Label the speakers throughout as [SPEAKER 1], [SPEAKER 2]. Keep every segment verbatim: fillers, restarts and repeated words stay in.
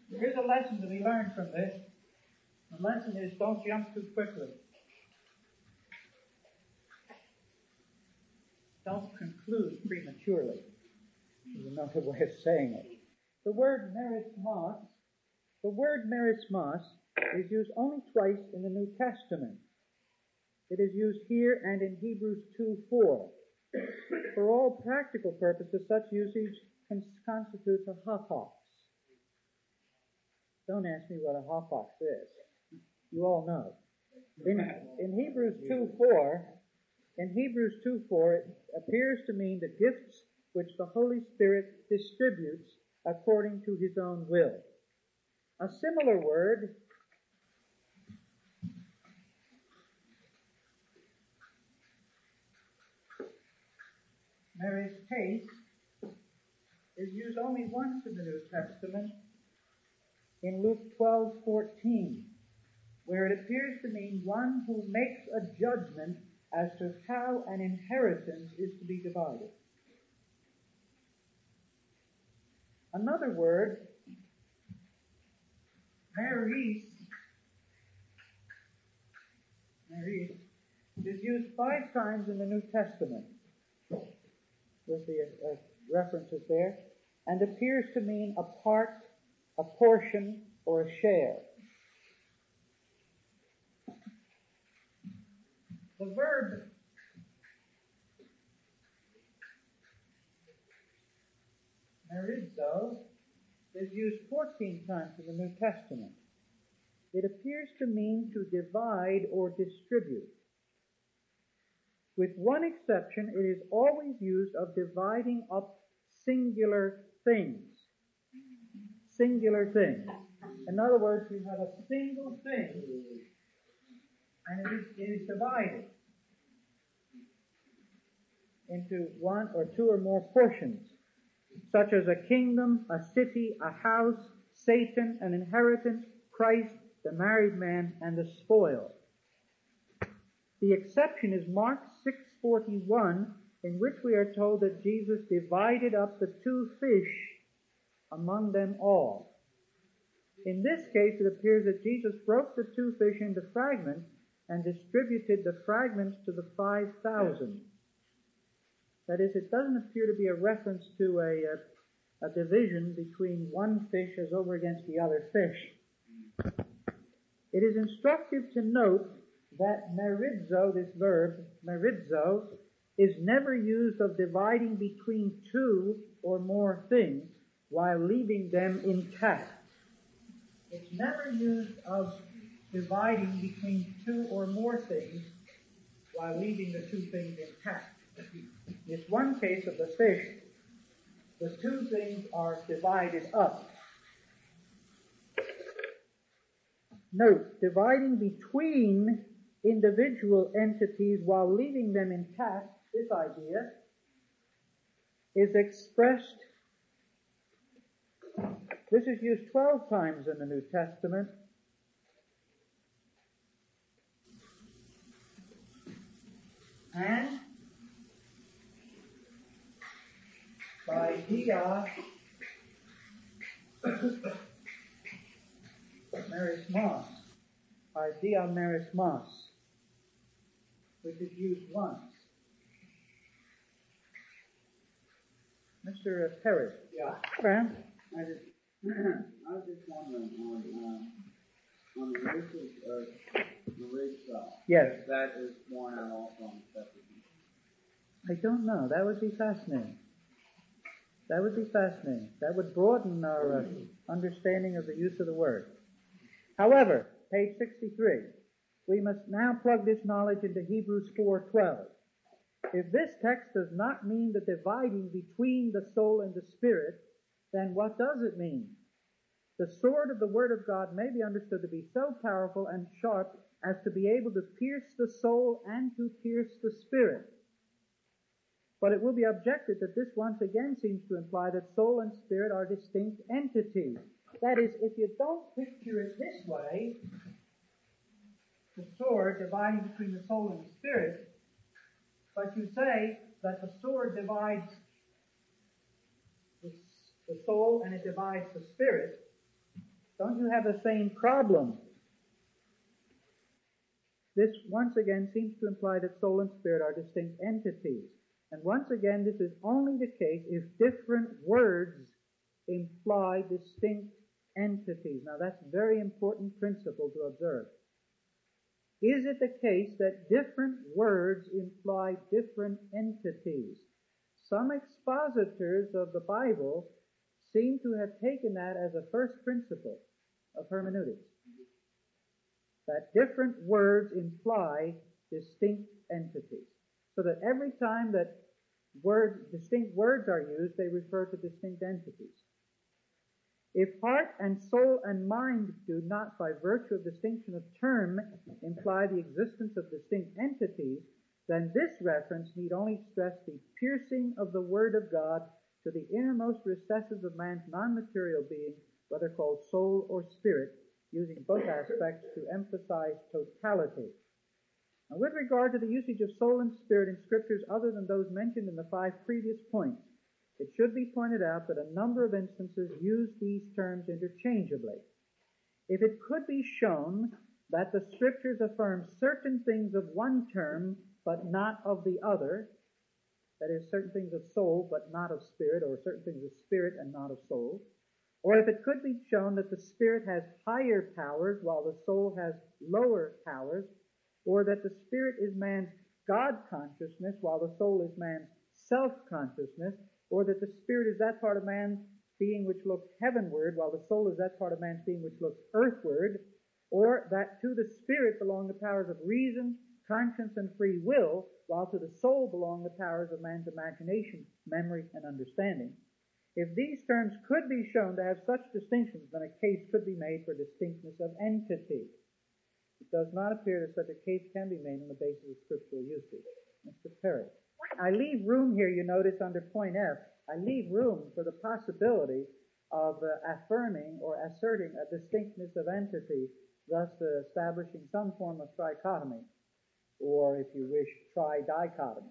[SPEAKER 1] Here's a lesson to be learned from this. The lesson is don't jump too quickly. Don't conclude prematurely. Is another way of saying it. The word merismos, the word merismos is used only twice in the New Testament. It is used here and in Hebrews two four. For all practical purposes, such usage constitutes a hopox. Don't ask me what a hopox is. You all know. In, in Hebrews two four, in Hebrews two four, it appears to mean the gifts which the Holy Spirit distributes according to His own will. A similar word meristes is used only once in the New Testament, in Luke twelve fourteen, where it appears to mean one who makes a judgment as to how an inheritance is to be divided. Another word, meris, meris, is used five times in the New Testament, with the uh, references there, and appears to mean a part, a portion, or a share. The verb merizo is used fourteen times in the New Testament. It appears to mean to divide or distribute. With one exception, it is always used of dividing up singular things. Singular things. In other words, you have a single thing, and it is, it is divided into one or two or more portions, such as a kingdom, a city, a house, Satan, an inheritance, Christ, the married man, and the spoil. The exception is Mark six forty-one, in which we are told that Jesus divided up the two fish among them all. In this case, it appears that Jesus broke the two fish into fragments and distributed the fragments to the five thousand. That is, it doesn't appear to be a reference to a, a, a division between one fish as over against the other fish. It is instructive to note that merizo, this verb, merizo, is never used of dividing between two or more things while leaving them intact. It's never used of dividing between two or more things while leaving the two things intact. In this one case of the fish, the two things are divided up. Note, dividing between individual entities while leaving them intact, this idea is expressed, this is used twelve times in the New Testament. And by dia merismos, by dia merismos, which is used once. Mister Perry.
[SPEAKER 2] Yeah.
[SPEAKER 1] Graham?
[SPEAKER 2] I just, I was just wondering on, um, on the usage of merizo.
[SPEAKER 1] Yes.
[SPEAKER 2] If that is borne out also on the Septuagint.
[SPEAKER 1] I don't know. That would be fascinating. That would be fascinating. That would broaden our uh, understanding of the use of the word. However, page sixty-three, we must now plug this knowledge into Hebrews four twelve. If this text does not mean the dividing between the soul and the spirit, then what does it mean? The sword of the Word of God may be understood to be so powerful and sharp as to be able to pierce the soul and to pierce the spirit. But it will be objected that this once again seems to imply that soul and spirit are distinct entities. That is, if you don't picture it this way, the sword dividing between the soul and the spirit, but you say that the sword divides the, the soul and it divides the spirit, don't you have the same problem? This, once again, seems to imply that soul and spirit are distinct entities. And once again, this is only the case if different words imply distinct entities. Now, that's a very important principle to observe. Is it the case that different words imply different entities? Some expositors of the Bible seem to have taken that as a first principle of hermeneutics, that different words imply distinct entities, so that every time that words, distinct words are used, they refer to distinct entities. If heart and soul and mind do not, by virtue of distinction of term, imply the existence of distinct entities, then this reference need only stress the piercing of the Word of God to the innermost recesses of man's non-material being, whether called soul or spirit, using both aspects to emphasize totality. Now, with regard to the usage of soul and spirit in scriptures other than those mentioned in the five previous points, it should be pointed out that a number of instances use these terms interchangeably. If it could be shown that the scriptures affirm certain things of one term but not of the other, that is, certain things of soul but not of spirit, or certain things of spirit and not of soul, or if it could be shown that the spirit has higher powers while the soul has lower powers, or that the spirit is man's God consciousness while the soul is man's self-consciousness, or that the spirit is that part of man's being which looks heavenward while the soul is that part of man's being which looks earthward, or that to the spirit belong the powers of reason, conscience, and free will, while to the soul belong the powers of man's imagination, memory, and understanding. If these terms could be shown to have such distinctions, then a case could be made for distinctness of entity. It does not appear that such a case can be made on the basis of scriptural usage. Mister Perry. I leave room here, you notice, under point F, I leave room for the possibility of uh, affirming or asserting a distinctness of entity, thus uh, establishing some form of trichotomy, or, if you wish, tridichotomy.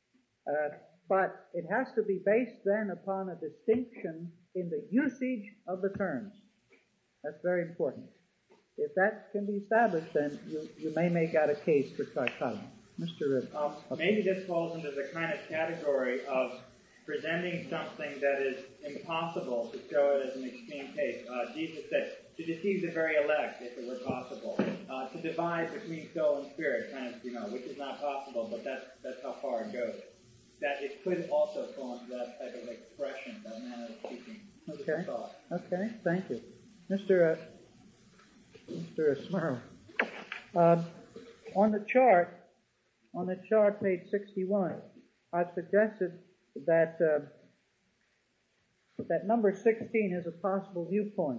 [SPEAKER 1] Uh, but it has to be based then upon a distinction in the usage of the terms. That's very important. If that can be established, then you, you may make out a case for trichotomy. Mister Ridd.
[SPEAKER 3] Um, maybe this falls into the kind of category of presenting something that is impossible to show it as an extreme case. Uh, Jesus said, to deceive the very elect, if it were possible. Uh, to divide between soul and spirit, kind of, you know, which is not possible, but that's, that's how far it goes. That it could also fall into that type of expression, that manner of speaking.
[SPEAKER 1] Okay. Okay, thank you. Mister Uh, Mister Smurl. Uh, on the chart, on the chart, page sixty-one, I've suggested that uh, that number sixteen is a possible viewpoint.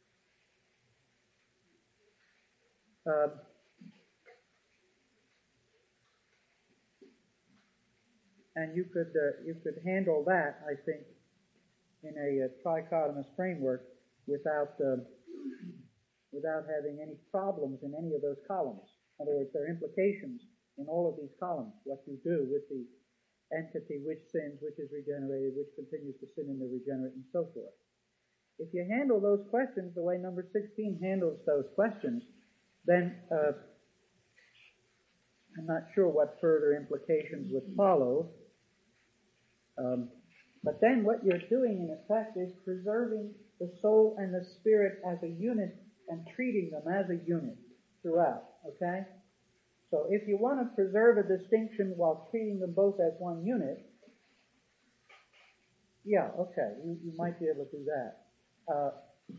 [SPEAKER 1] Uh, and you could uh, you could handle that, I think, in a, a trichotomous framework without uh, without having any problems in any of those columns. In other words, there are implications in all of these columns, what you do with the entity which sins, which is regenerated, which continues to sin in the regenerate, and so forth. If you handle those questions the way number sixteen handles those questions, then uh, I'm not sure what further implications would follow. Um, but then what you're doing in effect is preserving the soul and the spirit as a unit and treating them as a unit throughout, okay? So if you want to preserve a distinction while treating them both as one unit, yeah, okay, you, you might be able to do that. Uh,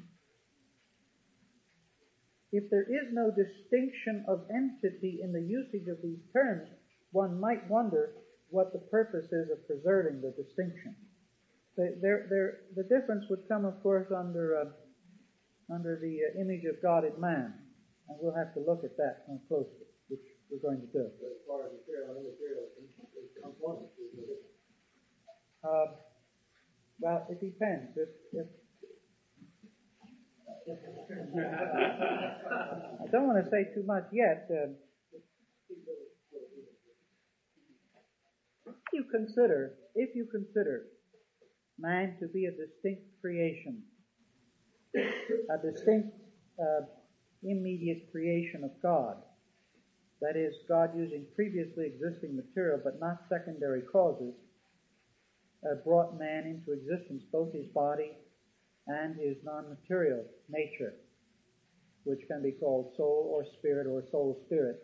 [SPEAKER 1] if there is no distinction of entity in the usage of these terms, one might wonder what the purpose is of preserving the distinction. The, there, there, the difference would come, of course, under uh, under the uh, image of God in man, and we'll have to look at that more closely, which we're going to do.
[SPEAKER 4] As far as material and immaterial components,
[SPEAKER 1] Uh, well, it depends. If, if I don't want to say too much yet. Uh, if you consider, if you consider man to be a distinct creation, a distinct uh, immediate creation of God. That is, God using previously existing material but not secondary causes, uh, brought man into existence, both his body and his non-material nature, which can be called soul or spirit or soul-spirit.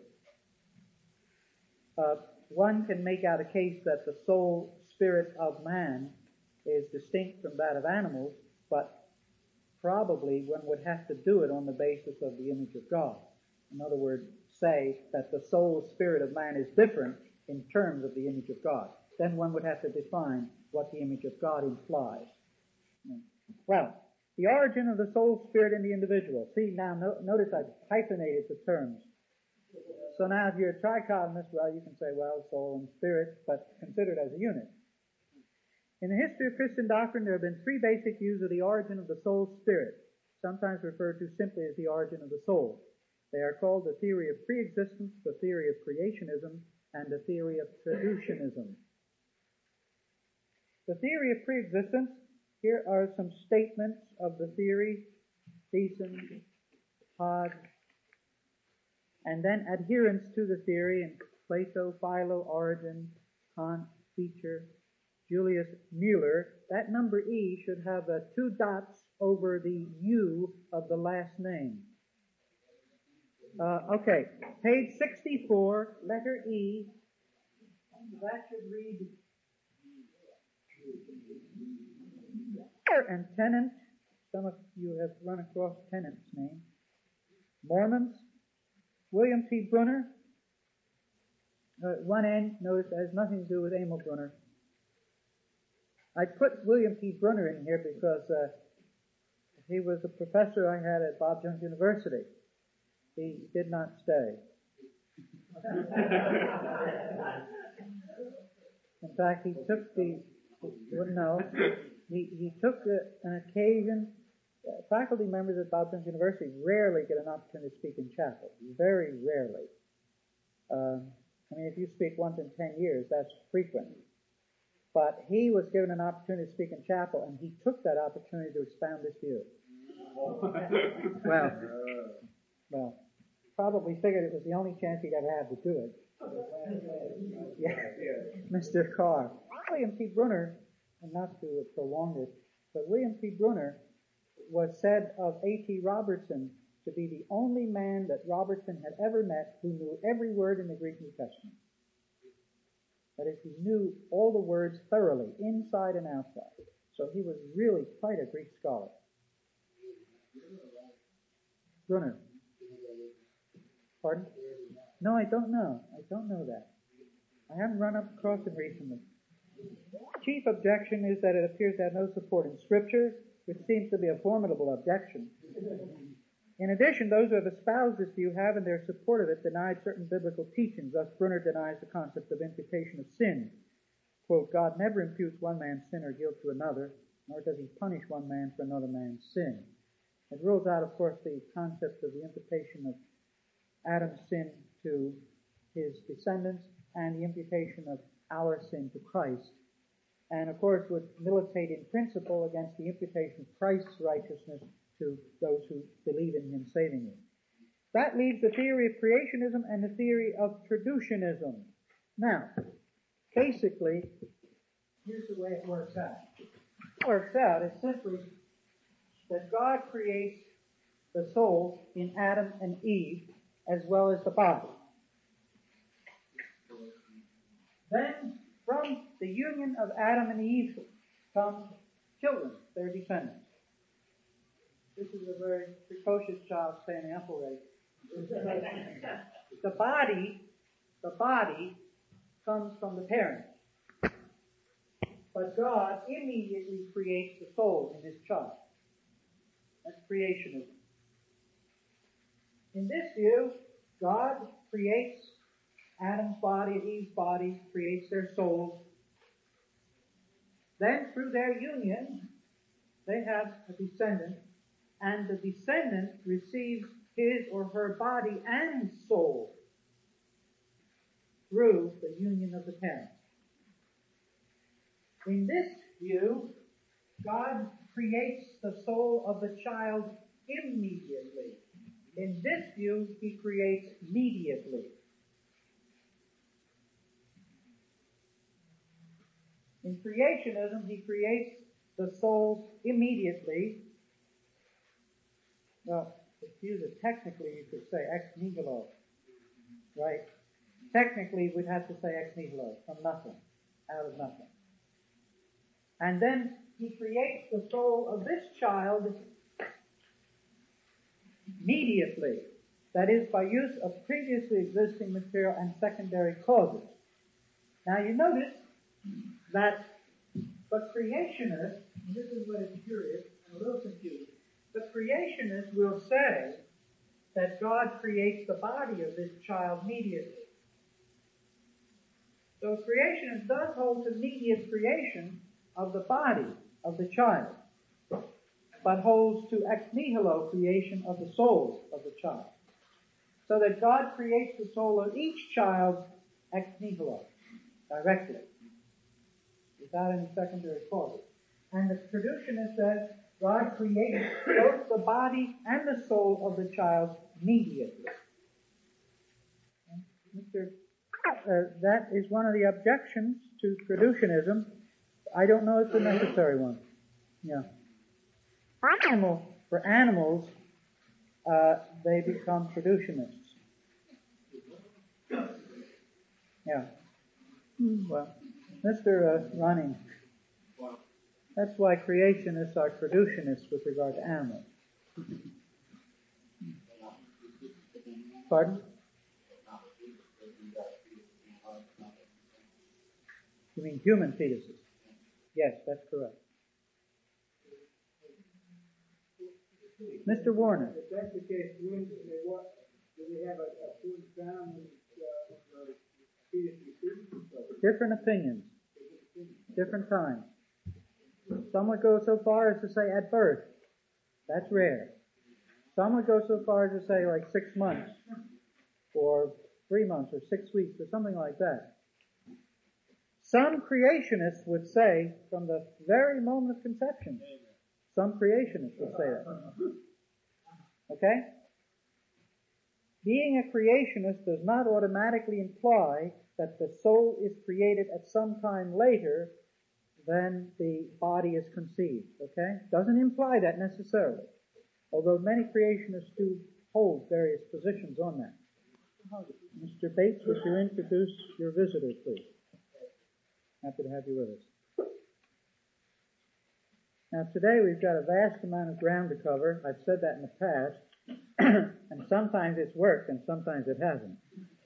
[SPEAKER 1] Uh, one can make out a case that the soul spirit of man is distinct from that of animals, but probably one would have to do it on the basis of the image of God. In other words, say that the soul spirit of man is different in terms of the image of God. Then one would have to define what the image of God implies. Well, the origin of the soul spirit in the individual. See, now no, notice I've hyphenated the terms. So now if you're a trichotomist, well, you can say, well, soul and spirit, but consider it as a unit. In the history of Christian doctrine, there have been three basic views of the origin of the soul spirit, sometimes referred to simply as the origin of the soul. They are called the theory of pre-existence, the theory of creationism, and the theory of traducianism. The theory of pre-existence, here are some statements of the theory, Thiessen, Hodge, and then adherence to the theory in Plato, Philo, Origen, Kant, Beecher, Julius Müller. That number E should have uh, two dots over the U of the last name. Uh, okay, page sixty-four, letter E. That should read and Tennant. Some of you have run across Tennant's name. Mormons. William T. Brunner. Uh, one N, notice, has nothing to do with Emil Brunner. I put William T. Brunner in here because uh, he was a professor I had at Bob Jones University. He did not stay. In fact, he took the, well, no, he, he took a, an occasion. Uh, faculty members at Bob Jones University rarely get an opportunity to speak in chapel. Very rarely. Um, I mean, if you speak once in ten years, that's frequent. But he was given an opportunity to speak in chapel, and he took that opportunity to expound this view. Well, well, probably figured it was the only chance he'd ever have to do it. Yeah, Mister Carr. William T. Brunner, and not to prolong it, but William T. Brunner was said of A T Robertson to be the only man that Robertson had ever met who knew every word in the Greek New Testament. That is, he knew all the words thoroughly, inside and outside. So he was really quite a Greek scholar. Brunner. Pardon? No, I don't know. I don't know that. I haven't run up across him recently. Chief objection is that it appears to have no support in Scripture, which seems to be a formidable objection. In addition, those who have espoused this view have, in their support of it, denied certain biblical teachings. Thus, Brunner denies the concept of imputation of sin. Quote, God never imputes one man's sin or guilt to another, nor does he punish one man for another man's sin. It rules out, of course, the concept of the imputation of Adam's sin to his descendants and the imputation of our sin to Christ. And, of course, would militate in principle against the imputation of Christ's righteousness to those who believe in him saving them. That leaves the theory of creationism and the theory of traducianism. Now, basically, here's the way it works out. It works out is simply that God creates the soul in Adam and Eve as well as the body. Then, from the union of Adam and Eve come children, their descendants. This is a very precocious child staying ample rate. The body, the body comes from the parents. But God immediately creates the soul in his child. That's creationism. In this view, God creates Adam's body and Eve's body, creates their souls. Then, through their union, they have a descendant, and the descendant receives his or her body and soul through the union of the parents. In this view, God creates the soul of the child immediately. in this view, he creates mediately. In creationism, he creates the souls immediately. Well, to use it technically, you could say ex nihilo, right? Technically, we'd have to say ex nihilo, from nothing, out of nothing. And then he creates the soul of this child immediately. That is, by use of previously existing material and secondary causes. Now you notice that the creationists, and this is what is curious and a little confusing, the creationists will say that God creates the body of this child immediately. So creationist does hold to immediate creation of the body of the child, but holds to ex nihilo creation of the soul of the child. So that God creates the soul of each child ex nihilo, directly, without any secondary causes. And the traditionist says God creates both the body and the soul of the child immediately. Mister Uh, that is one of the objections to traducianism. I don't know it's a necessary one. Yeah. Animal, for animals, uh, they become traducianists. Yeah. Well, Mister Uh, Running, that's why creationists are traducianists with regard to animals. Pardon? You mean human fetuses? Yes, that's correct. Mister Warner.
[SPEAKER 4] If that's the case, when do they, what, do they have a, a certain time when uh, the fetus is
[SPEAKER 1] Different opinions. Different times. Some would go so far as to say at birth. That's rare. Some would go so far as to say like six months, or three months, or six weeks, or something like that. Some creationists would say from the very moment of conception. Some creationists would say that. Okay? Being a creationist does not automatically imply that the soul is created at some time later than the body is conceived. Okay? Doesn't imply that necessarily. Although many creationists do hold various positions on that. Mister Bates, would you introduce your visitor, please? Happy to have you with us. Now today we've got a vast amount of ground to cover. I've said that in the past. And sometimes it's worked and sometimes it hasn't.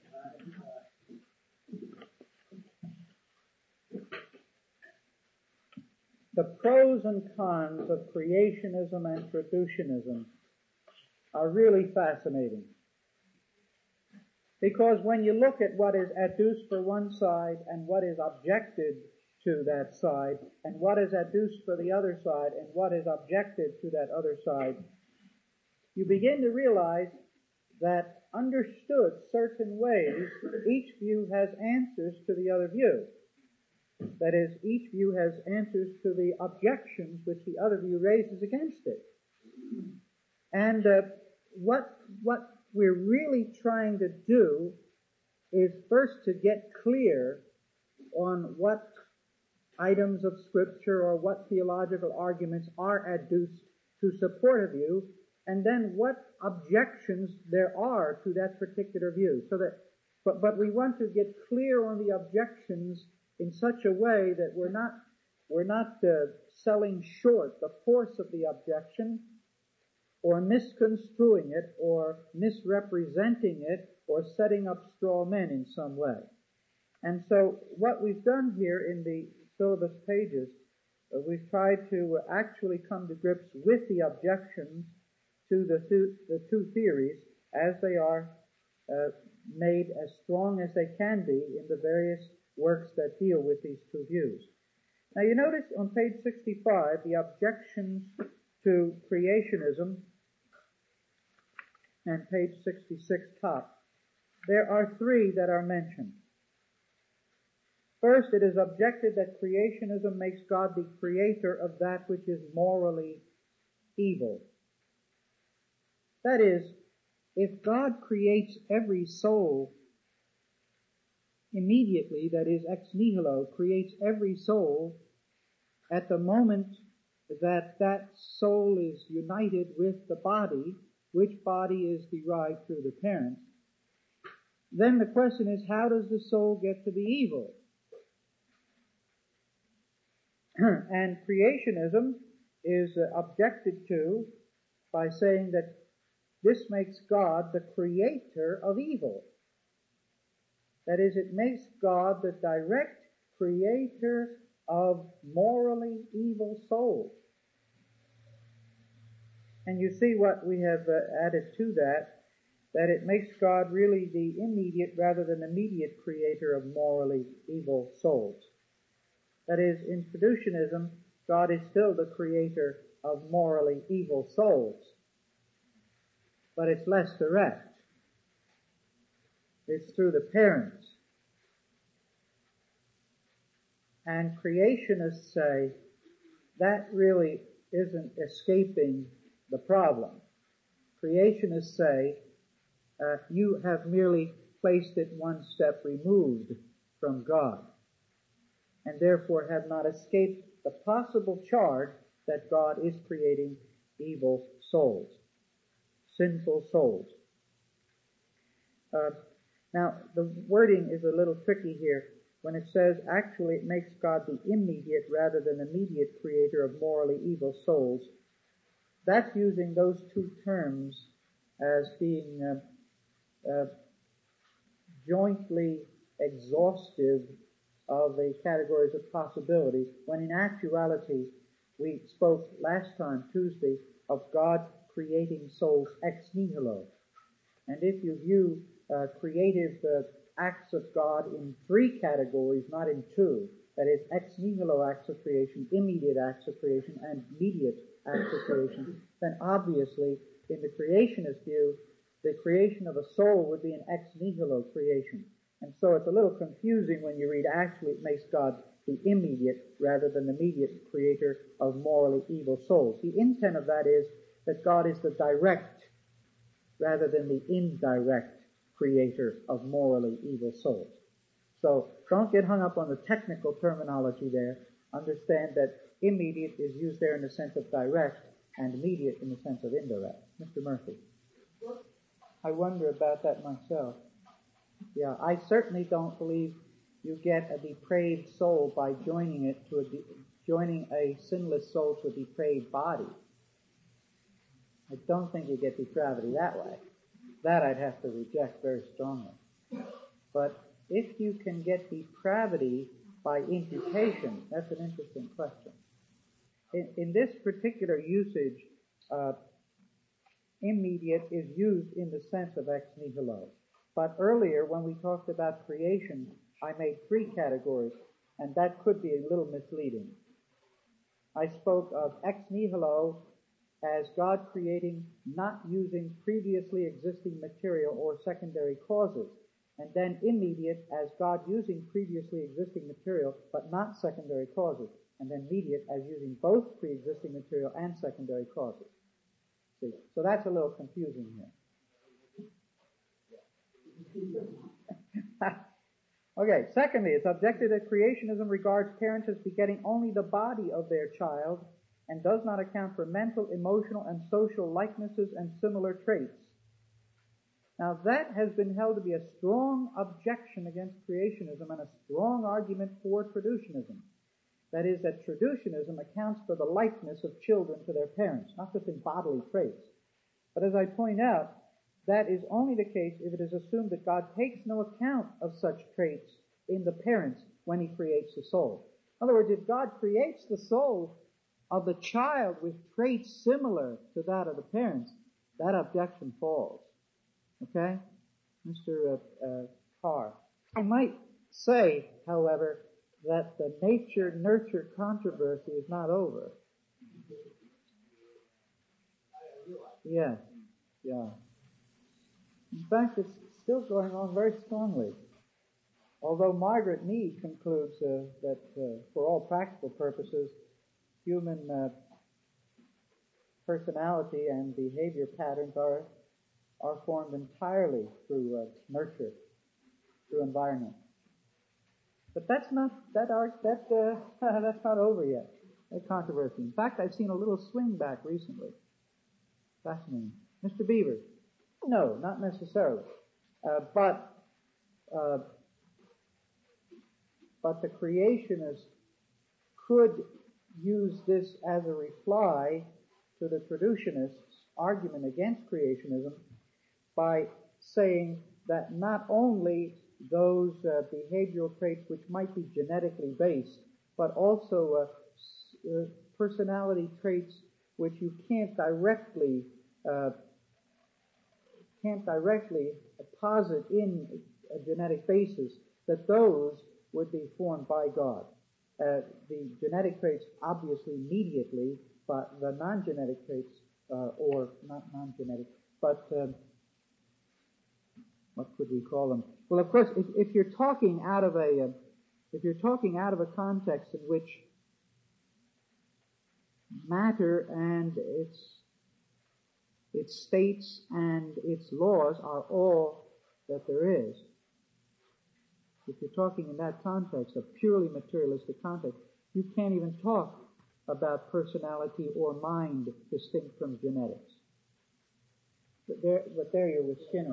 [SPEAKER 1] The pros and cons of creationism and traducianism are really fascinating. Because when you look at what is adduced for one side and what is objected to that side, and what is adduced for the other side and what is objected to that other side, you begin to realize that understood certain ways, each view has answers to the other view. That is, each view has answers to the objections which the other view raises against it. And uh, what what we're really trying to do is first to get clear on what items of Scripture or what theological arguments are adduced to support a view, and then what objections there are to that particular view. So that, but, but we want to get clear on the objections in such a way that we're not we're not uh, selling short the force of the objection, or misconstruing it, or misrepresenting it, or setting up straw men in some way. And so what we've done here in the syllabus pages, uh, we've tried to actually come to grips with the objections to the, th- the two theories as they are uh, made as strong as they can be in the various works that deal with these two views. Now you notice on page sixty-five, the objections to creationism, and page sixty-six top. There are three that are mentioned. First, it is objected that creationism makes God the creator of that which is morally evil. That is, if God creates every soul immediately, that is, ex nihilo, creates every soul at the moment that that soul is united with the body, which body is derived through the parents, then the question is, how does the soul get to be evil? And creationism is uh, objected to by saying that this makes God the creator of evil. That is, it makes God the direct creator of morally evil souls. And you see what we have uh, added to that, that it makes God really the immediate rather than immediate creator of morally evil souls. That is, in fiducianism, God is still the creator of morally evil souls. But it's less direct. It's through the parents. And creationists say that really isn't escaping the problem. Creationists say uh, you have merely placed it one step removed from God, and therefore have not escaped the possible charge that God is creating evil souls, sinful souls. Uh, now, the wording is a little tricky here when it says actually it makes God the immediate rather than immediate creator of morally evil souls. That's using those two terms as being uh, uh, jointly exhaustive of the categories of possibility, when in actuality we spoke last time, Tuesday, of God creating souls ex nihilo. And if you view uh, creative uh, acts of God in three categories, not in two, that is, ex nihilo acts of creation, immediate acts of creation, and immediate acts of creation, then obviously, in the creationist view, the creation of a soul would be an ex nihilo creation. And so it's a little confusing when you read, actually it makes God the immediate rather than the immediate creator of morally evil souls. The intent of that is that God is the direct rather than the indirect creator of morally evil souls. So don't get hung up on the technical terminology there. Understand that immediate is used there in the sense of direct and immediate in the sense of indirect. Mister Murphy. I wonder about that myself. Yeah, I certainly don't believe you get a depraved soul by joining it to a de- joining a sinless soul to a depraved body. I don't think you get depravity that way. That I'd have to reject very strongly. But if you can get depravity by imputation, that's an interesting question. In, in this particular usage, uh, immediate is used in the sense of ex nihilo. But earlier, when we talked about creation, I made three categories, and that could be a little misleading. I spoke of ex nihilo as God creating not using previously existing material or secondary causes, and then immediate as God using previously existing material but not secondary causes, and then immediate as using both pre-existing material and secondary causes. See, so that's a little confusing here. Okay, secondly, it's objected that creationism regards parents as begetting only the body of their child and does not account for mental, emotional, and social likenesses and similar traits. Now, that has been held to be a strong objection against creationism and a strong argument for traducianism. That is, that traducianism accounts for the likeness of children to their parents, not just in bodily traits. But as I point out, that is only the case if it is assumed that God takes no account of such traits in the parents when he creates the soul. In other words, if God creates the soul of the child with traits similar to that of the parents, that objection falls. Okay? Mister Uh, uh, Carr. I might say, however, that the nature-nurture controversy is not over. Yes. Yeah. In fact, it's still going on very strongly. Although Margaret Mead concludes uh, that, uh, for all practical purposes, human uh, personality and behavior patterns are are formed entirely through uh, nurture, through environment. But that's not that art that uh, that's not over yet. That controversy. In fact, I've seen a little swing back recently. Fascinating, Mister Beaver. No, not necessarily, uh, but uh, but the creationists could use this as a reply to the traducianists' argument against creationism by saying that not only those uh, behavioral traits which might be genetically based, but also uh, s- uh, personality traits which you can't directly uh, can't directly posit in a genetic basis, that those would be formed by God. Uh, the genetic traits obviously immediately, but the non-genetic traits, uh, or not non-genetic, but um, what could we call them? Well, of course, if, if you're talking out of a, uh, if you're talking out of a context in which matter and its its states and its laws are all that there is, if you're talking in that context, a purely materialistic context, you can't even talk about personality or mind distinct from genetics. But there, but there you're with Skinner.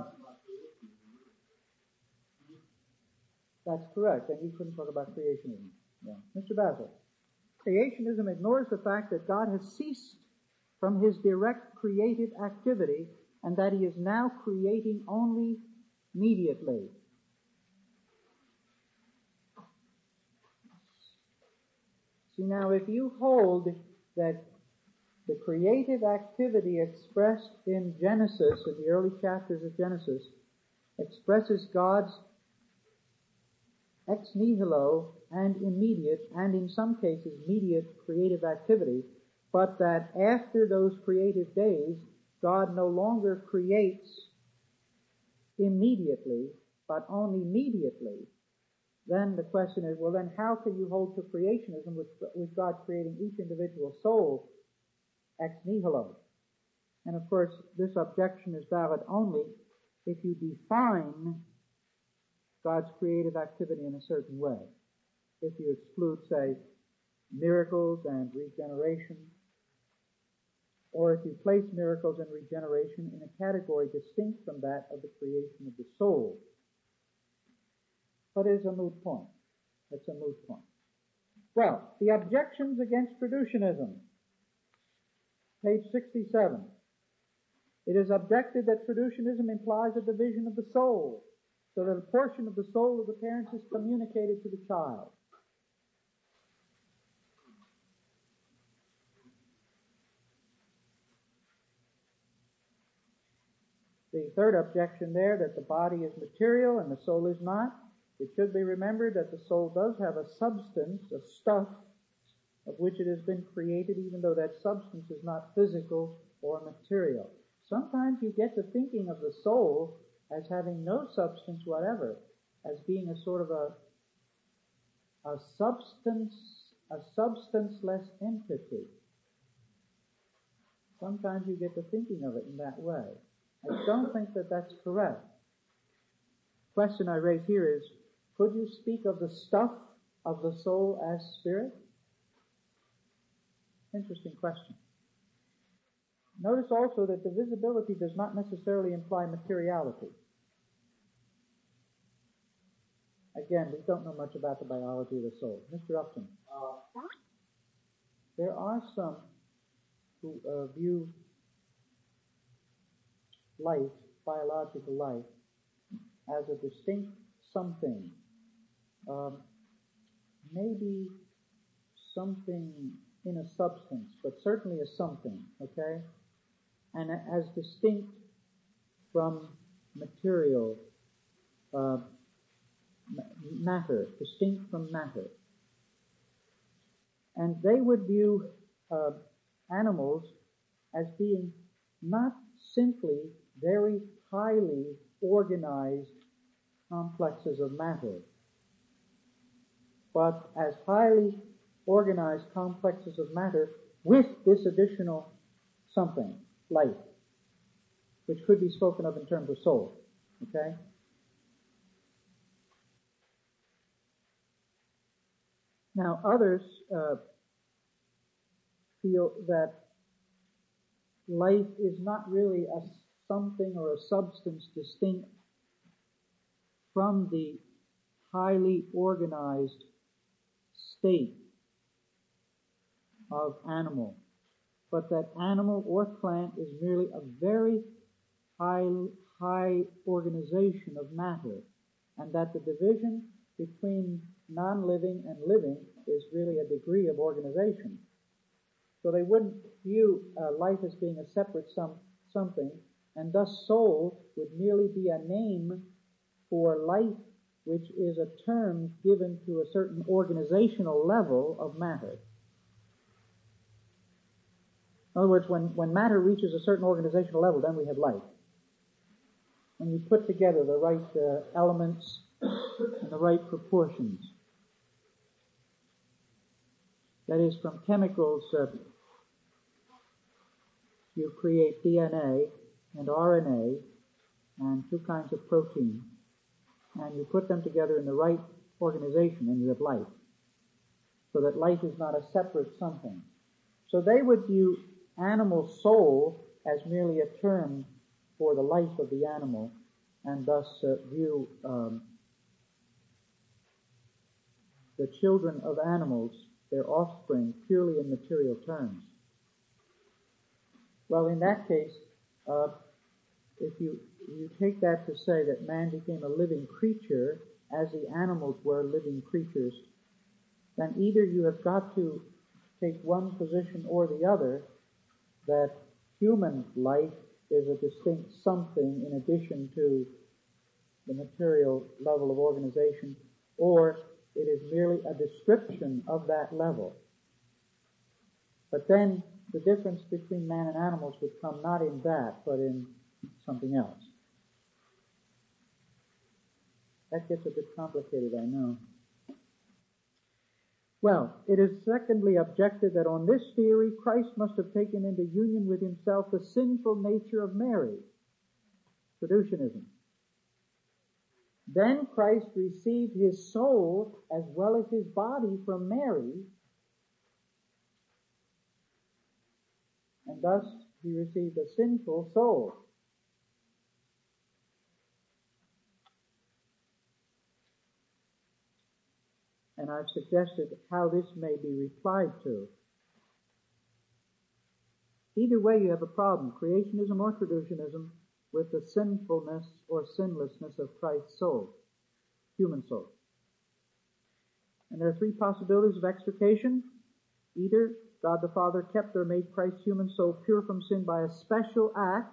[SPEAKER 1] That's correct, and you couldn't talk about creationism. Yeah. Mister Basil, creationism ignores the fact that God has ceased from his direct creative activity and that he is now creating only mediately. See, now, if you hold that the creative activity expressed in Genesis, in the early chapters of Genesis, expresses God's ex nihilo and immediate, and in some cases mediate creative activity, but that after those creative days, God no longer creates immediately, but only mediately, then the question is, well, then how can you hold to creationism with, with God creating each individual soul ex nihilo? And of course, this objection is valid only if you define God's creative activity in a certain way. If you exclude, say, miracles and regeneration, or if you place miracles and regeneration in a category distinct from that of the creation of the soul. But it's a moot point. It's a moot point. Well, the objections against traducianism. Page sixty-seven. It is objected that traducianism implies a division of the soul, so that a portion of the soul of the parents is communicated to the child. The third objection there, that the body is material and the soul is not. It should be remembered that the soul does have a substance, a stuff, of which it has been created, even though that substance is not physical or material. Sometimes you get to thinking of the soul as having no substance whatever, as being a sort of a, a substance, a substanceless entity. Sometimes you get to thinking of it in that way. I don't think that that's correct. The question I raise here is, could you speak of the stuff of the soul as spirit? Interesting question. Notice also that divisibility does not necessarily imply materiality. Again, we don't know much about the biology of the soul. Mister Upton. Uh, there are some who uh, view life, biological life, as a distinct something. Um, maybe something in a substance, but certainly a something, okay? And as distinct from material uh, matter, distinct from matter. And they would view uh, animals as being not simply very highly organized complexes of matter, but as highly organized complexes of matter with this additional something, life. which could be spoken of in terms of soul. Okay? Now, others uh, feel that life is not really a something or a substance distinct from the highly organized state of animal, but that animal or plant is merely a very high, high organization of matter, and that the division between non-living and living is really a degree of organization. So they wouldn't view uh, life as being a separate some, something, and thus soul would merely be a name for life, which is a term given to a certain organizational level of matter. In other words, when, when matter reaches a certain organizational level, then we have life. When you put together the right uh, elements and the right proportions. That is, from chemicals, uh, you create D N A and R N A and two kinds of protein, and you put them together in the right organization, and you have life. So that life is not a separate something. So they would view animal soul as merely a term for the life of the animal, and thus uh, view um, the children of animals, their offspring, purely in material terms. Well, in that case, uh, if you, you take that to say that man became a living creature as the animals were living creatures, then either you have got to take one position or the other, that human life is a distinct something in addition to the material level of organization, or it is merely a description of that level. But then the difference between man and animals would come not in that, but in something else. That gets a bit complicated, I know. Well, it is secondly objected that on this theory, Christ must have taken into union with himself the sinful nature of Mary. Traducianism. Then Christ received his soul as well as his body from Mary, and thus he received a sinful soul. And I've suggested how this may be replied to. Either way, you have a problem, creationism or traducianism, with the sinfulness or sinlessness of Christ's soul, human soul. And there are three possibilities of extrication. Either God the Father kept or made Christ's human soul pure from sin by a special act,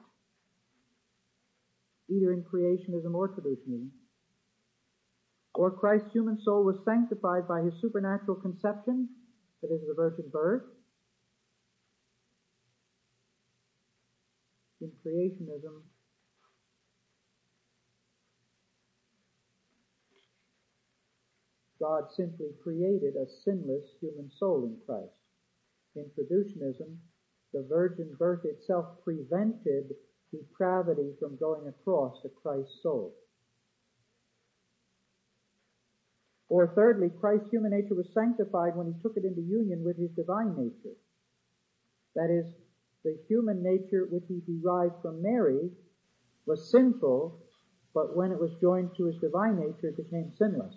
[SPEAKER 1] either in creationism or traducianism, or Christ's human soul was sanctified by his supernatural conception, that is, the virgin birth. In creationism, God simply created a sinless human soul in Christ. In traducianism, the virgin birth itself prevented depravity from going across to Christ's soul. Or thirdly, Christ's human nature was sanctified when he took it into union with his divine nature. That is, the human nature which he derived from Mary was sinful, but when it was joined to his divine nature, it became sinless.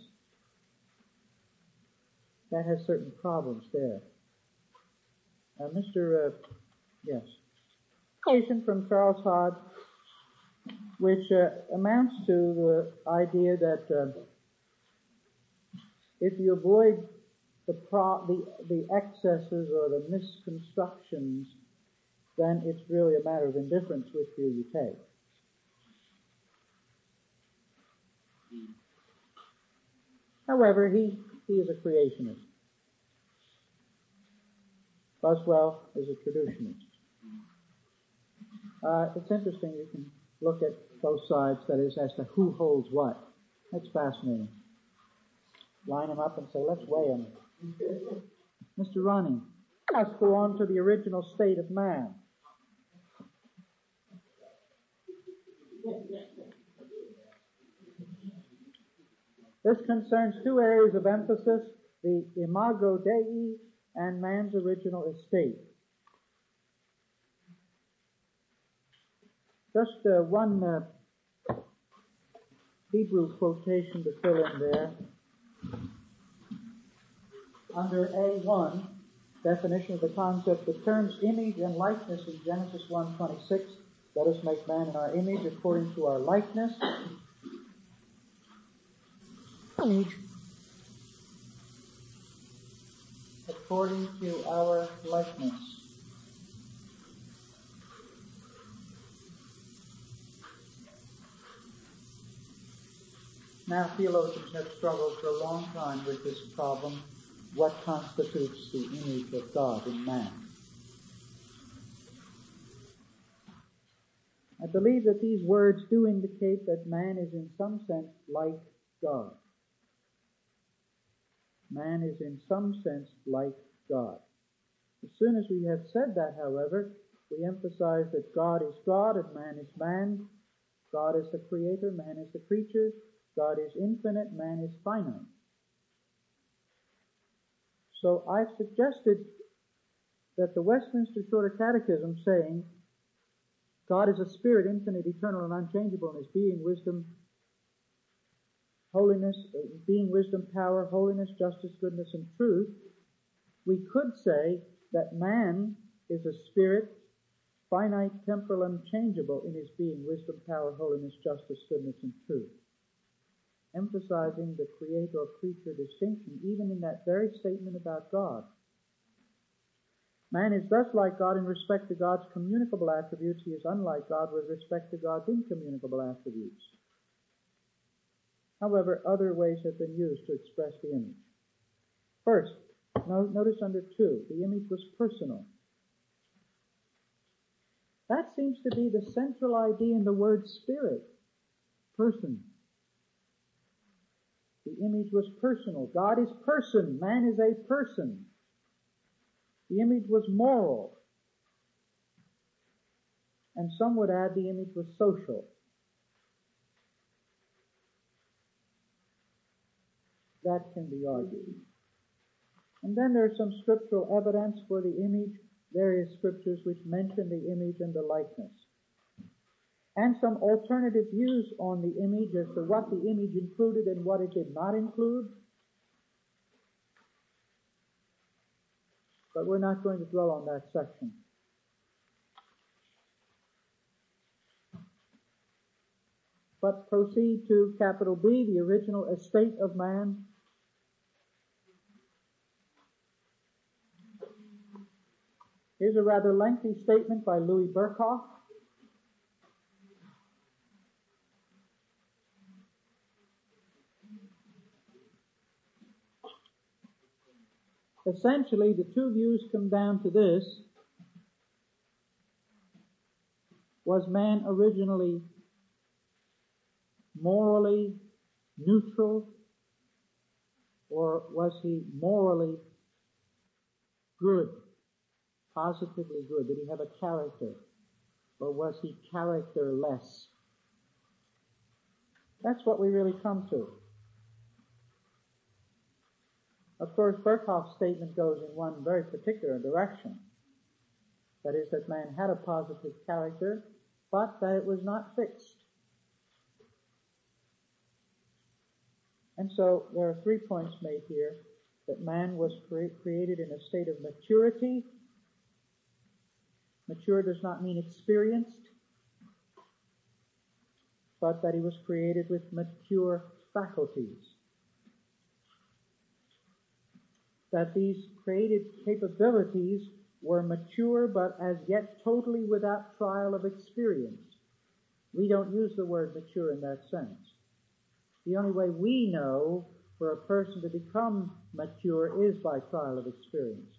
[SPEAKER 1] That has certain problems there. Uh, Mister Uh, yes. Quotation from Charles Hodge, which uh, amounts to the idea that uh, if you avoid the, pro- the the excesses or the misconstructions, then it's really a matter of indifference which view you take. However, he, he is a creationist. Boswell is a traducianist. Uh, it's interesting, you can look at both sides, that is, as to who holds what. That's fascinating. Line them up and say, let's weigh them. Mister Ronnie, let's go on to the original state of man. This concerns two areas of emphasis, the imago Dei and man's original estate. Just uh, one uh, Hebrew quotation to fill in there. Under A one, definition of the concept, the terms image and likeness in Genesis one twenty-six, let us make man in our image according to our likeness. Image according to our likeness. Now, theologians have struggled for a long time with this problem. What constitutes the image of God in man? I believe that these words do indicate that man is in some sense like God. Man is in some sense like God. As soon as we have said that, however, we emphasize that God is God and man is man. God is the creator, man is the creature. God is infinite, man is finite. So I've suggested that the Westminster Shorter Catechism, saying God is a spirit, infinite, eternal, and unchangeable in his being, wisdom, holiness, being, wisdom, power, holiness, justice, goodness, and truth, we could say that man is a spirit, finite, temporal, and changeable in his being, wisdom, power, holiness, justice, goodness, and truth. Emphasizing the creator-creature distinction, even in that very statement about God. Man is thus like God in respect to God's communicable attributes. He is unlike God with respect to God's incommunicable attributes. However, other ways have been used to express the image. First, notice under two, the image was personal. That seems to be the central idea in the word spirit, person. The image was personal. God is person. Man is a person. The image was moral. And some would add the image was social. That can be argued. And then there's some scriptural evidence for the image, various scriptures which mention the image and the likeness. And some alternative views on the image as to what the image included and what it did not include. But we're not going to dwell on that section. But proceed to capital B, the original estate of man. Here's a rather lengthy statement by Louis Berkhoff. Essentially, the two views come down to this. Was man originally morally neutral, or was he morally good, positively good? Did he have a character, or was he characterless? That's what we really come to. Of course, Berkhoff's statement goes in one very particular direction. That is, that man had a positive character, but that it was not fixed. And so there are three points made here. That man was cre- created in a state of maturity. Mature does not mean experienced, but that he was created with mature faculties. That these created capabilities were mature but as yet totally without trial of experience. We don't use the word mature in that sense. The only way we know for a person to become mature is by trial of experience.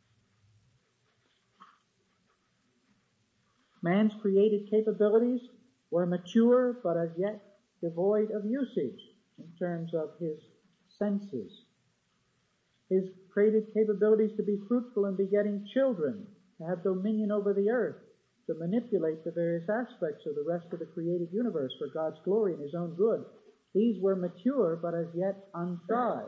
[SPEAKER 1] Man's created capabilities were mature but as yet devoid of usage in terms of his senses. His created capabilities to be fruitful and begetting children, to have dominion over the earth, to manipulate the various aspects of the rest of the created universe for God's glory and His own good. These were mature, but as yet untried.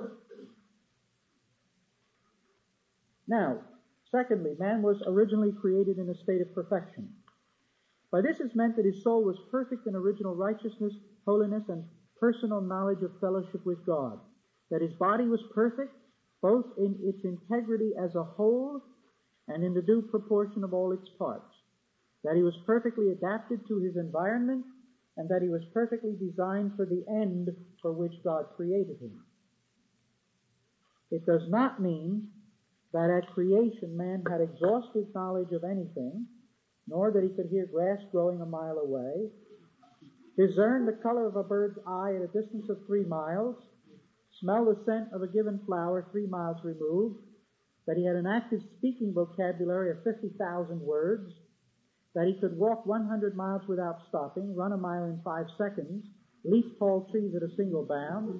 [SPEAKER 1] Now, secondly, man was originally created in a state of perfection. By this is meant that his soul was perfect in original righteousness, holiness, and personal knowledge of fellowship with God. That his body was perfect, both in its integrity as a whole and in the due proportion of all its parts. That he was perfectly adapted to his environment, and that he was perfectly designed for the end for which God created him. It does not mean that at creation man had exhaustive knowledge of anything, nor that he could hear grass growing a mile away, discern the color of a bird's eye at a distance of three miles, smell the scent of a given flower three miles removed, that he had an active speaking vocabulary of fifty thousand words, that he could walk one hundred miles without stopping, run a mile in five seconds, leap tall trees at a single bound.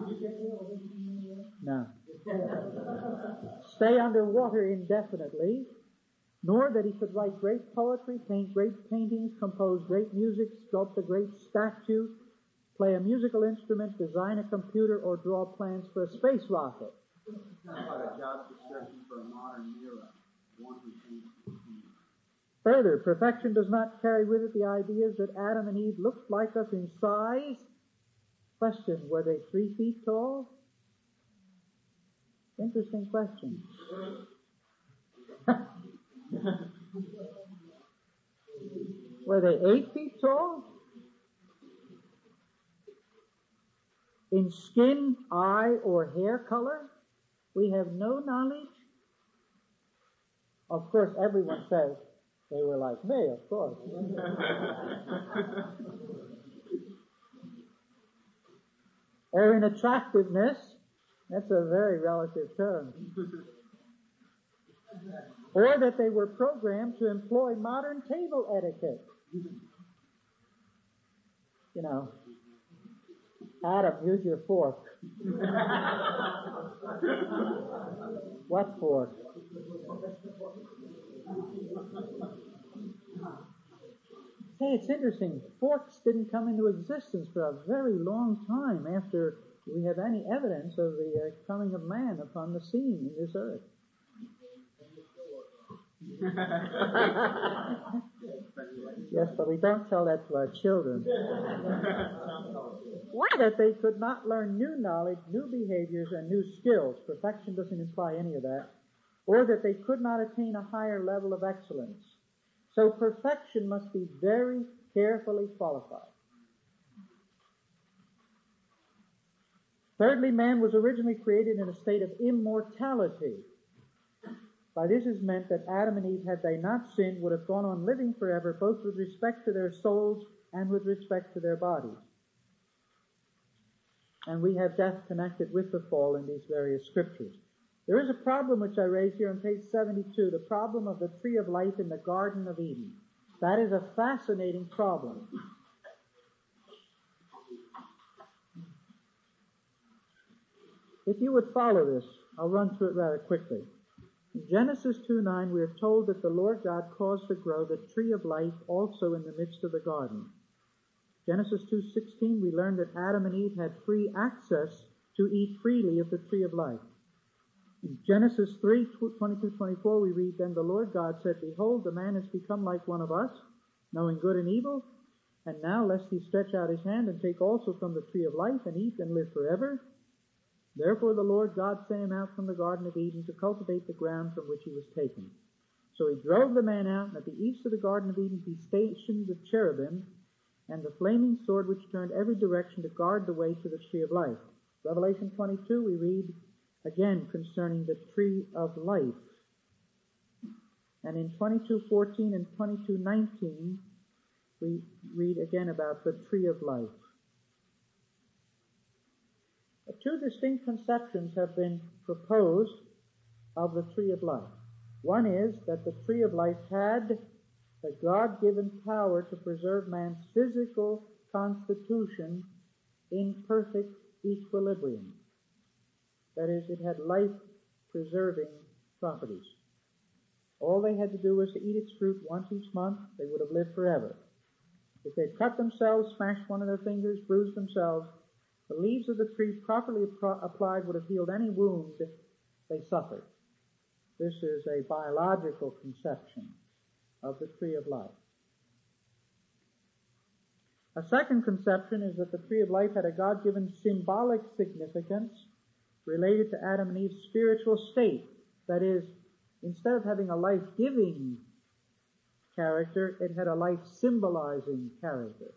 [SPEAKER 1] No. Stay underwater indefinitely, nor that he could write great poetry, paint great paintings, compose great music, sculpt a great statue, play a musical instrument, design a computer, or draw plans for a space rocket.
[SPEAKER 2] How about a job description for a modern era? One who thinks.
[SPEAKER 1] Further, perfection does not carry with it the ideas that Adam and Eve looked like us in size. Question, were they three feet tall? Interesting question. Were they eight feet tall? In skin, eye, or hair color? We have no knowledge. Of course, everyone says they were like me, of course. Or in attractiveness. That's a very relative term. Or that they were programmed to employ modern table etiquette. You know, Adam, use your fork. What fork? Hey, it's interesting. Forks didn't come into existence for a very long time after we have any evidence of the uh, coming of man upon the scene in this earth. Yes, but we don't tell that to our children. Why? That they could not learn new knowledge, new behaviors, and new skills. Perfection doesn't imply any of that. Or that they could not attain a higher level of excellence. So perfection must be very carefully qualified. Thirdly, man was originally created in a state of immortality. By this is meant that Adam and Eve, had they not sinned, would have gone on living forever, both with respect to their souls and with respect to their bodies. And we have death connected with the fall in these various scriptures. There is a problem which I raise here on page seventy-two, the problem of the tree of life in the Garden of Eden. That is a fascinating problem. If you would follow this, I'll run through it rather quickly. In Genesis two nine, we are told that the Lord God caused to grow the tree of life also in the midst of the garden. Genesis two sixteen, we learn that Adam and Eve had free access to eat freely of the tree of life. In Genesis three twenty-two to twenty-four, we read, Then the Lord God said, Behold, the man has become like one of us, knowing good and evil. And now, lest he stretch out his hand and take also from the tree of life and eat and live forever. Therefore the Lord God sent him out from the Garden of Eden to cultivate the ground from which he was taken. So he drove the man out, and at the east of the Garden of Eden he stationed the cherubim and the flaming sword which turned every direction to guard the way to the tree of life. Revelation twenty-two, we read again concerning the tree of life. And in twenty-two fourteen and twenty-two nineteen, we read again about the tree of life. Two distinct conceptions have been proposed of the tree of life. One is that the tree of life had the God-given power to preserve man's physical constitution in perfect equilibrium. That is, it had life-preserving properties. All they had to do was to eat its fruit once each month. They would have lived forever. If they'd cut themselves, smashed one of their fingers, bruised themselves, the leaves of the tree properly applied would have healed any wound they suffered. This is a biological conception of the tree of life. A second conception is that the tree of life had a God-given symbolic significance related to Adam and Eve's spiritual state. That is, instead of having a life-giving character, it had a life-symbolizing character.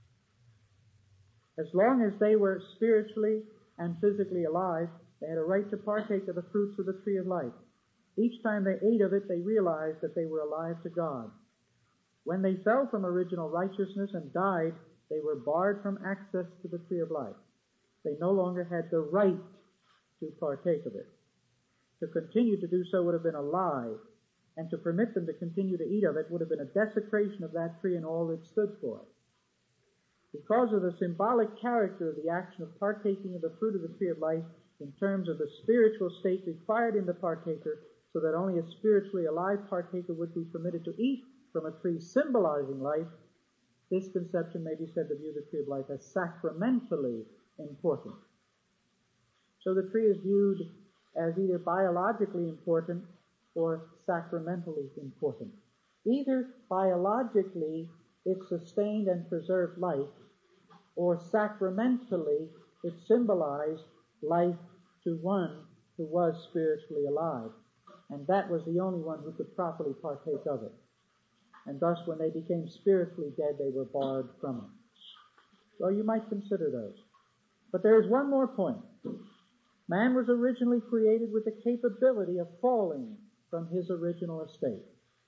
[SPEAKER 1] As long as they were spiritually and physically alive, they had a right to partake of the fruits of the tree of life. Each time they ate of it, they realized that they were alive to God. When they fell from original righteousness and died, they were barred from access to the tree of life. They no longer had the right to partake of it. To continue to do so would have been a lie, and to permit them to continue to eat of it would have been a desecration of that tree and all it stood for. Because of the symbolic character of the action of partaking of the fruit of the tree of life in terms of the spiritual state required in the partaker, so that only a spiritually alive partaker would be permitted to eat from a tree symbolizing life, this conception may be said to view the tree of life as sacramentally important. So the tree is viewed as either biologically important or sacramentally important. Either biologically it sustained and preserved life, or sacramentally it symbolized life to one who was spiritually alive. And that was the only one who could properly partake of it. And thus, when they became spiritually dead, they were barred from it. Well, you might consider those. But there is one more point. Man was originally created with the capability of falling from his original estate.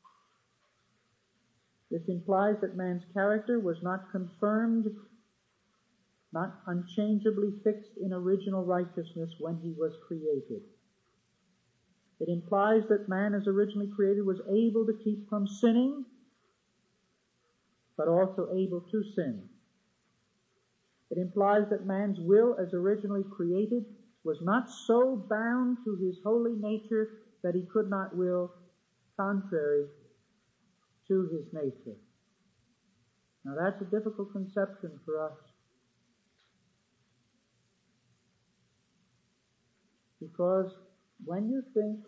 [SPEAKER 1] This implies that man's character was not confirmed, not unchangeably fixed in original righteousness when he was created. It implies that man, as originally created, was able to keep from sinning, but also able to sin. It implies that man's will, as originally created, was not so bound to his holy nature that he could not will contrary to his nature. Now that's a difficult conception for us, because when you think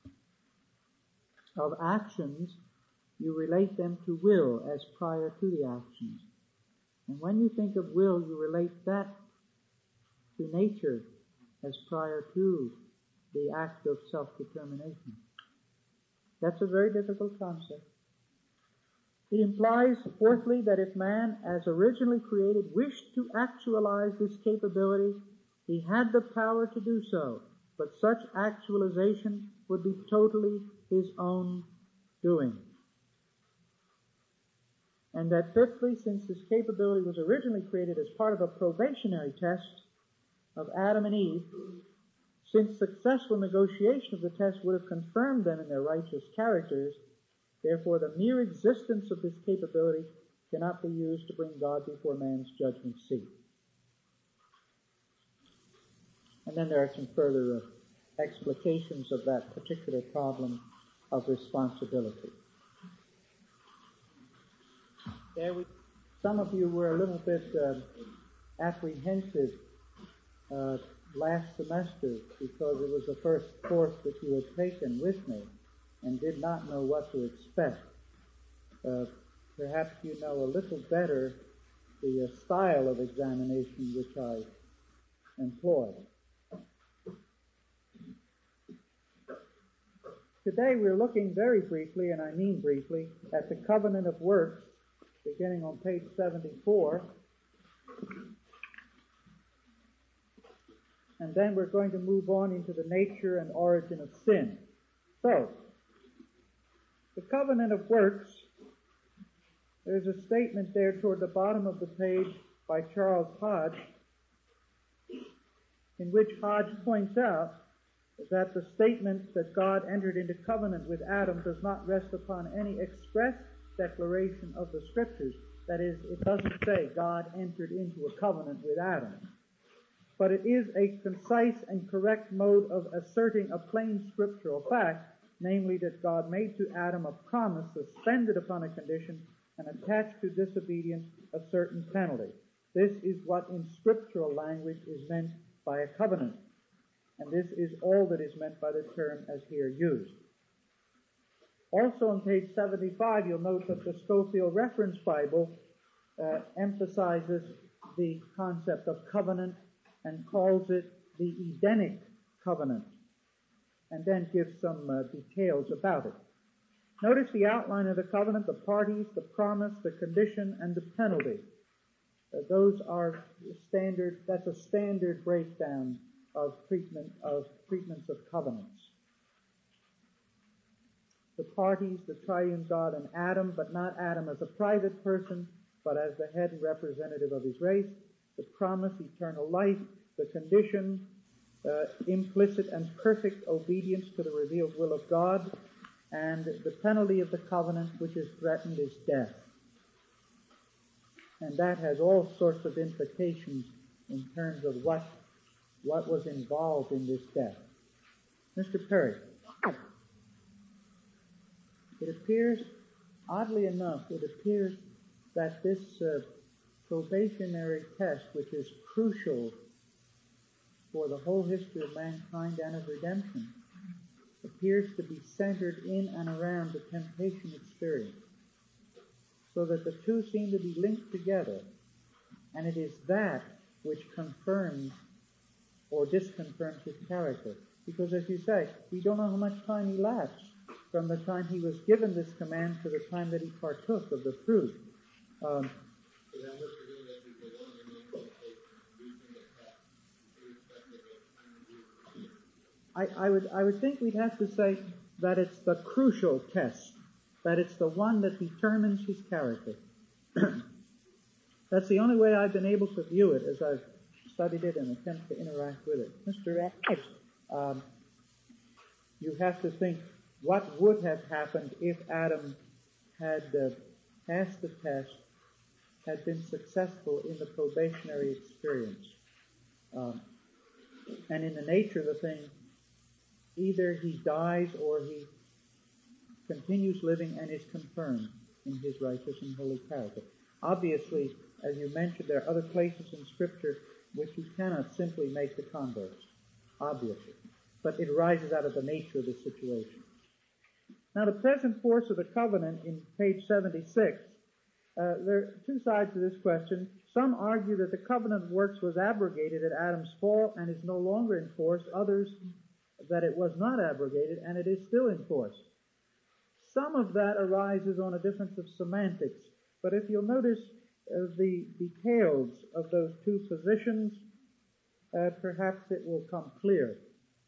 [SPEAKER 1] of actions, you relate them to will as prior to the actions. And when you think of will, you relate that to nature as prior to the act of self-determination. That's a very difficult concept. It implies, fourthly, that if man, as originally created, wished to actualize this capability, he had the power to do so, but such actualization would be totally his own doing. And that fifthly, since this capability was originally created as part of a probationary test of Adam and Eve, since successful negotiation of the test would have confirmed them in their righteous characters, therefore the mere existence of this capability cannot be used to bring God before man's judgment seat. And then there are some further uh, explications of that particular problem of responsibility. There we, some of you were a little bit uh, apprehensive uh, last semester because it was the first course that you had taken with me and did not know what to expect. Uh, perhaps you know a little better the uh, style of examination which I employ. Today we're looking very briefly, and I mean briefly, at the covenant of works, beginning on page seventy-four. And then we're going to move on into the nature and origin of sin. So, the covenant of works, there's a statement there toward the bottom of the page by Charles Hodge, in which Hodge points out that the statement that God entered into covenant with Adam does not rest upon any express declaration of the Scriptures. That is, it doesn't say God entered into a covenant with Adam. But it is a concise and correct mode of asserting a plain scriptural fact namely that God made to Adam a promise suspended upon a condition and attached to disobedience a certain penalty. This is what in scriptural language is meant by a covenant, and this is all that is meant by the term as here used. Also on page seventy-five, you'll note that the Scofield Reference Bible uh, emphasizes the concept of covenant and calls it the Edenic covenant, and then gives some uh, details about it. Notice the outline of the covenant, the parties, the promise, the condition, and the penalty. Uh, those are standard, that's a standard breakdown of treatment of treatments of covenants. The parties, the triune God and Adam, but not Adam as a private person, but as the head and representative of his race. The promise, eternal life. The condition, uh, implicit and perfect obedience to the revealed will of God. And the penalty of the covenant, which is threatened, is death. And that has all sorts of implications in terms of what, what was involved in this death. Mister Perry. It appears, oddly enough, it appears that this uh, probationary test, which is crucial for the whole history of mankind and of redemption, appears to be centered in and around the temptation experience, so that the two seem to be linked together, and it is that which confirms or disconfirms his character. Because, as you say, we don't know how much time elapsed from the time he was given this command to the time that he partook of the fruit. Um, I, I would I would think we'd have to say that it's the crucial test, that it's the one that determines his character. That's the only way I've been able to view it as I've studied it and attempted to interact with it. Mister X, um, you have to think, what would have happened if Adam had uh, passed the test, had been successful in the probationary experience? Um, and in the nature of the thing, either he dies or he continues living and is confirmed in his righteous and holy character. Obviously, as you mentioned, there are other places in Scripture which you cannot simply make the converse, obviously. But it arises out of the nature of the situation. Now, the present force of the covenant in page seventy-six, uh, there are two sides to this question. Some argue that the covenant of works was abrogated at Adam's fall and is no longer in force. Others that it was not abrogated and it is still in force. Some of that arises on a difference of semantics, but if you'll notice uh, the details of those two positions, uh, perhaps it will come clear.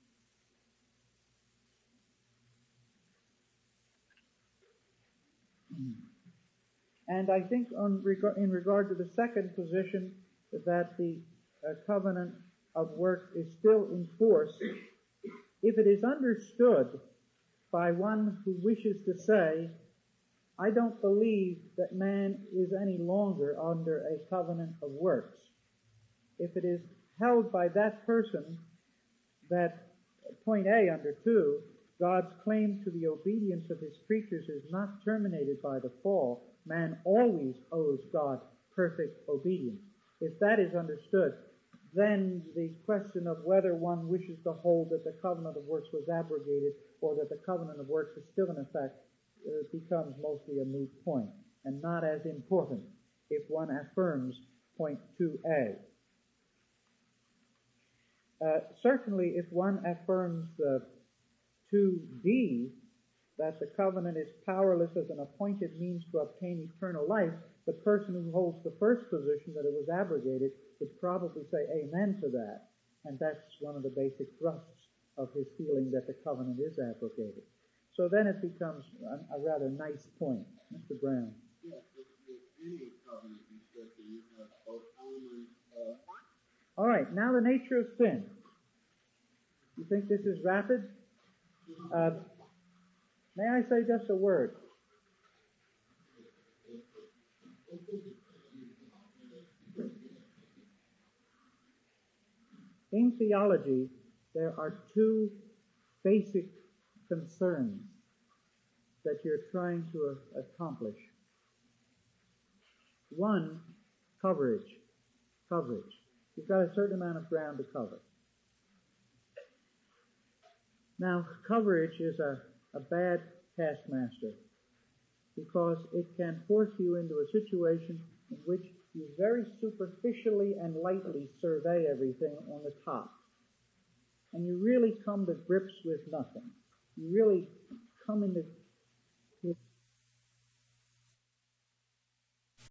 [SPEAKER 1] And I think on reg- in regard to the second position, that the uh, covenant of works is still in force, if it is understood by one who wishes to say, I don't believe that man is any longer under a covenant of works. If it is held by that person that, point A under two, God's claim to the obedience of his creatures is not terminated by the fall, man always owes God perfect obedience. If that is understood, then the question of whether one wishes to hold that the covenant of works was abrogated or that the covenant of works is still in effect uh, becomes mostly a moot point and not as important if one affirms point two A. Uh, certainly, if one affirms uh, two D, that the covenant is powerless as an appointed means to obtain eternal life, the person who holds the first position, that it was abrogated, would probably say amen to that. And that's one of the basic thrusts of his feeling that the covenant is abrogated. So then it becomes a, a rather nice point. Mister Brown.
[SPEAKER 2] Yes, with, with any covenant in Scripture, you have both elements of...
[SPEAKER 1] All right, now the nature of sin. You think this is rapid? Uh, may I say just a word? In theology, there are two basic concerns that you're trying to a- accomplish. One, coverage. Coverage. You've got a certain amount of ground to cover. Now, coverage is a, a bad taskmaster because it can force you into a situation in which you very superficially and lightly survey everything on the top. And you really come to grips with nothing. You really come into